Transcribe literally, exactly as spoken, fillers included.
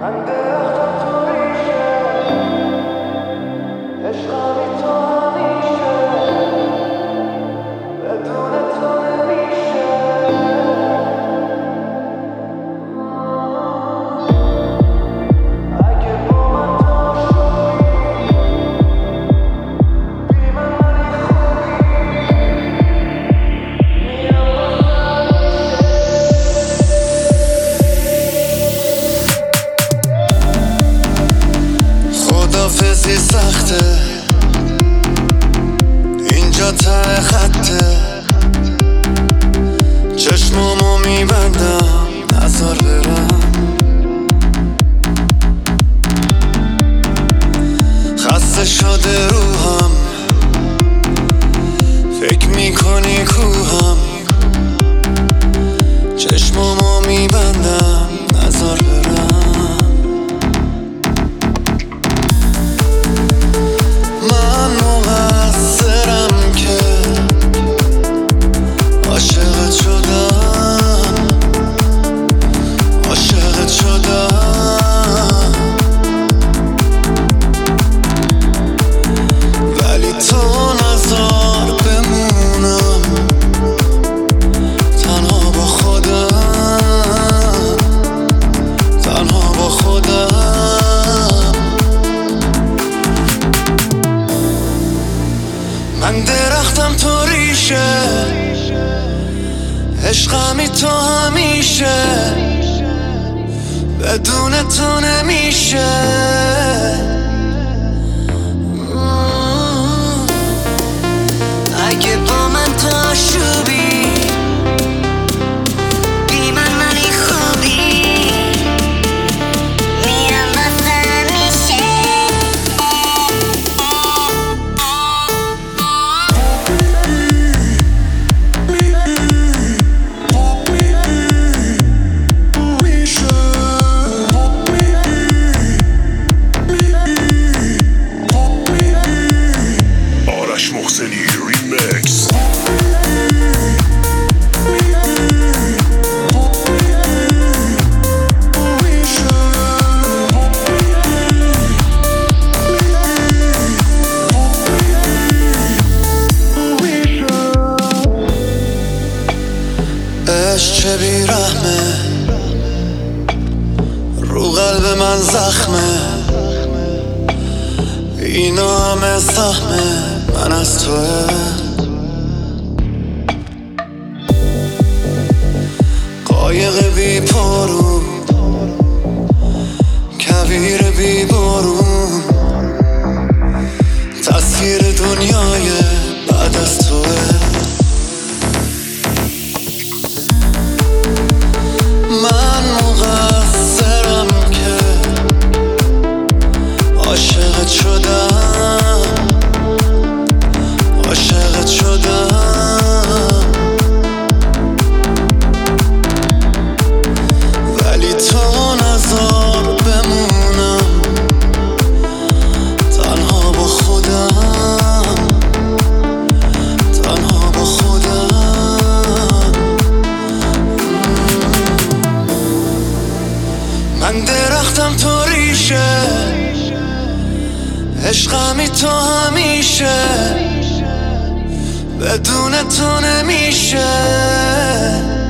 خدافزی سخته، اینجا ته خطه، چشمامو میبندم نزار برم. خسته شده روحم، فکر میکنی کوهم، چشمامو میبندم نزار برم. من درختم تو ریشه، عشقمی تو همیشه، بدون تو نمیشه. اگه با من تو آشوبی، بی من منی خوبی، میرم واسه همیشه. عشق چه بیرحمه، رو قلب من زخمه، اینا همه سهمه من از توه. قایق بی پارو، کویر بی بارون، تصویر دنیای بعد از توه. من مقصرم که عاشقت شدم، عاشقت شدم، ولی تو نذار بمونم تنها با خودم، تنها با خودم. من درختم تو ریشه، عشقمی تو همیشه، بدون تو نمیشه.